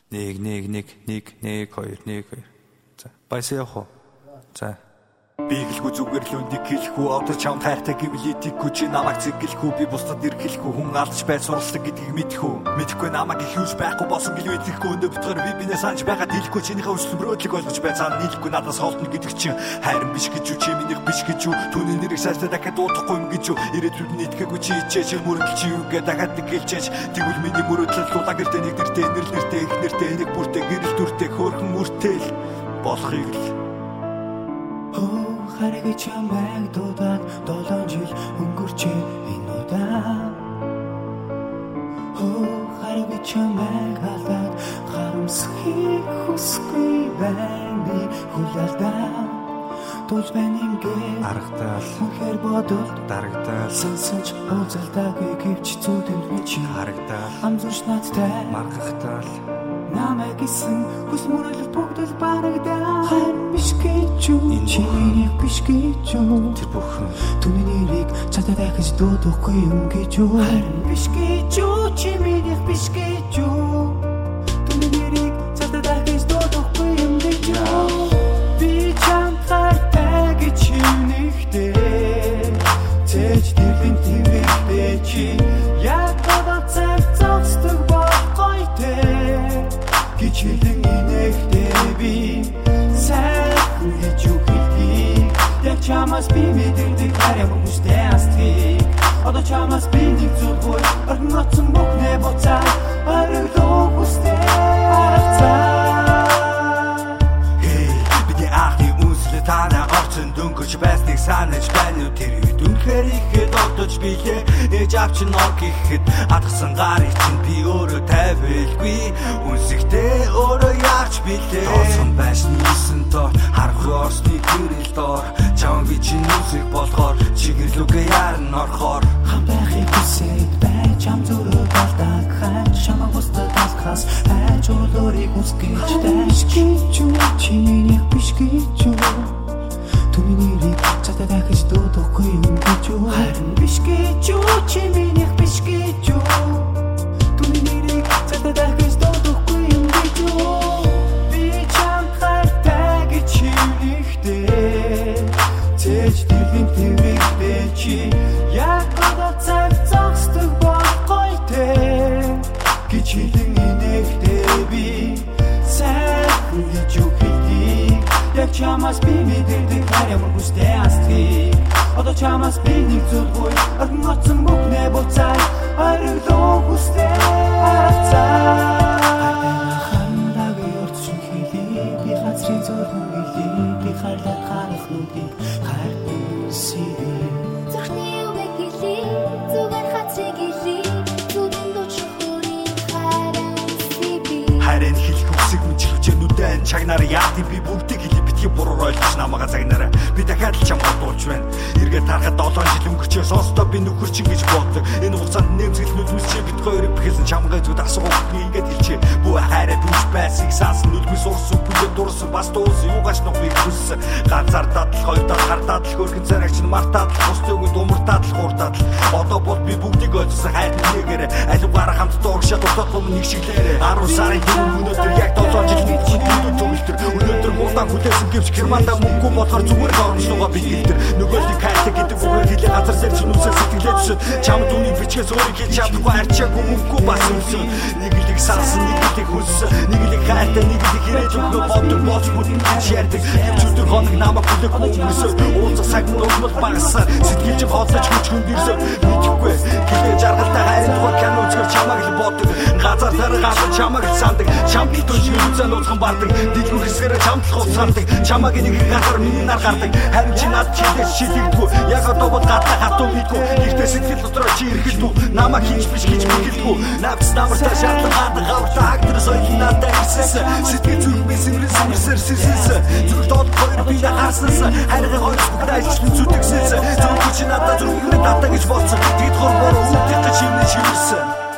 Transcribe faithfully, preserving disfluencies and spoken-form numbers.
нэг нэг нэг нэг нэг хоёр нэг хоёр. За баясаа явах уу? За би хэлэхгүй зүгээр л үндийг хэлэхгүй одоо чам хайртай гэвэл идэхгүй чи намайг зэглэхгүй би бусдад иргэлэхгүй хүн алдаж бай суралцдаг гэдгийг мэдхгүй мэдхгүй намайг их юуж байхгүй болсон гэлээ идэхгүй өнөө битгаар би бинээ санаж байгаад хэлэхгүй чинийхээ өсөлмрөөдлийг ойлгож бай цаана нийлэхгүй надаас холдно гэдэг чинь хайрын биш гэж юу чи минийх биш гэж юу түүний нэрийг сайжлаа дахиад уудахгүй юм гэж юу ирээдүйд нь итгэхгүй чи ичээч мөрөдөл чи юу гэдэг дахиад нэг хэлжээч тэгвэл миний мөрөдлөл лулаа гэртээ нэг нэртэй нэрл нэртэй их нэртэй нэг бүртээ гэрэл дүртэй хөөрхөн мөртэй л болохыг л Хараг чамайг дуудаад долоон жил өнгөрч энэ удаа Хөө хараг чамайг халаад харамсахыг хүсгүй байна би хүлээлдээ Тулж байна ингээд аргадаал үнэхээр бодолд дарагдаал сонсож уулзалтаагүй гэвч зүудэнд би чи харагдаал амзууч надтай маргахтаал намайг исэн хүс мөрөл бүгдэл барагдаа харин биш гэж юу чиний биш гэж юу тэр бүхэн түүний нэрийг цаатаа дахиж дуудахгүй юм гэж юу харин биш гэж юу чиний биш гэж юу түүний нэрийг цаатаа дахиж дуудахгүй юм гэж юу би чамтай гэж юунихтэй цээж дэрлийн тэмэглээ чи яг одоо цэг зогсдог байхгүй дээ гэж хэлэн инэхтэй би сайхан гэж юу хэлхий яг чамаас би мэдэрдэг харям хүстэй астгийг одоо чамаас би нэг зүрхгүй орон оцсон бүхнээ буцаа оролдоо хүстэй арцаа Хей бидний ахны үнслэ танаа орцсон дөнгөж байсныг санаж байна уу тэр үед үнэхээр ихэд одож билээ ээж авч ног ихэд атгсан гарыг чинь би өөрөө тавилгүй үнсэгтэй өөрөө яарч билээ тоосон байшны исэн доор харахгүй орсны гэрэл доор чам би чинь үсэг болохоор чигэрлүгэ ярн орхоор хам байхыг хүсээд байж чам зүрх болдог хань чамаа бусдад талхаас байж өөрөөрийг үсгэж дэш гэж юу чиний биш гэж юу түүний нэрийг цаатаа дахиж дуудахгүй юм гэж юу харин биш гэж юу чиний биш гэж юу түүний нэрийг цаатаа дахиж дуудахгүй юм гэж юу би чамтай гэж юунихтэй цээж дэрлийн тэмэглээ чи яг одоо цаг зогсдог байхгүй дээ гэж хэлэн инэхтэй би сайхан гэж юу хэлхий яг чамаас би мэдэрдэг харям хүстэй астгийг одоо чамаас би нэг зүрхгүй орон оцсон бүхнээ буцаа оролдоо хүстэй арцаа хандагийн урдчин хэлий би хацрын зүрхэн хэлий би хайлаад харах нүдийг хайртай сиви Зүрхний үгийг хэлий зүгээр хацрыг хэлий зүудэн дуучин хүрийн хайран сиви Харин хэлэх үсэг мүжлчэнүүдэн чагнаар яати би бүгдийг хэлий битгий буруу ойлгож намайга загнараа би дахиад л чамд дуулж байна эргээд харахад долоон жил өнгөрчөө сонстоо би нөхөрчин гэж боддог энэ хугацаанд нэмсгэл нүдмэсчээ бит хоёрыг бэхэлсэн чамгаа зүд асуухгүй ингээд хэлчээ бүү хайраа дүүж байсан сансан нүдмэс урсан бүлээ дурсан бас дуус юугаш нохыг хүссэн ганцаар дадлах хоёр дал хар дадлах хөргөн царайч нь мартаад л бусдын үгэнд умартаад л хуурдаад л одоо бол би бүгдийг ойлгосон хайр нэгээрээ аливаараа хамтдаа урагшаад уртатлуу нэг шиглээрээ арван сарын дөрөв өнөөдөр яг долоон жил мэдчихсэн төгөлтөр өнөөдөр муудан хүлээсэн гэвч германда мөнгө болохоор зүгээр л оромжлогоо би хэлтэр нөгөөлийн хайртай гэдэг үгээр хэлээ газар сэрч нүсээ сэтгэлээ төсөд чам түүний бичгээс өөрийг хэлж чадахгүй арчаагүй мөнгө бас өсөн нэг л их сансан нэг л их хүссэн нэг л их хайртай нэг л их хэрэж өгнө боддог болж бүдэн ярьдаг гэвч өдөр хоног намайг хүлээхгүй өнгөрсөд уулзах цаг нь өгмөл багасаа сэтгэлж хооллож хүч хөндөрсөд мэдхгүй гэлээ жаргалтай хайрын тухай кино үзэх чамайг л боддог газар тарахаас чамайг л сандаг чамд л төж үзэн нууцхан бардаг дэлгүүр хэсгээрээ чамд л хуцаардаг чамайг нэг газар миний нар гардаг харин чи над чилээс шилэгдгүй яг одоо бол гадаа хатуу мэдгүй ихтэй сэтгэл дотроо чи эргэлдүү намайг хийж биш гэж мэдгэлдэггүй навц намартаа шаардлага гадаа хаагдрас ойлын надад ирсэн сэтгэл зүрх би сэмрэн сэмэрсээр сэрсэн зүрх доод хоёр би хаарсан хайрын хоёр бүгд ажиллан зүтгэсэн зүрх чи надад зүрх минь надад гэж болсон тэгэд хор бороо үдих гэж юм шивэрсэн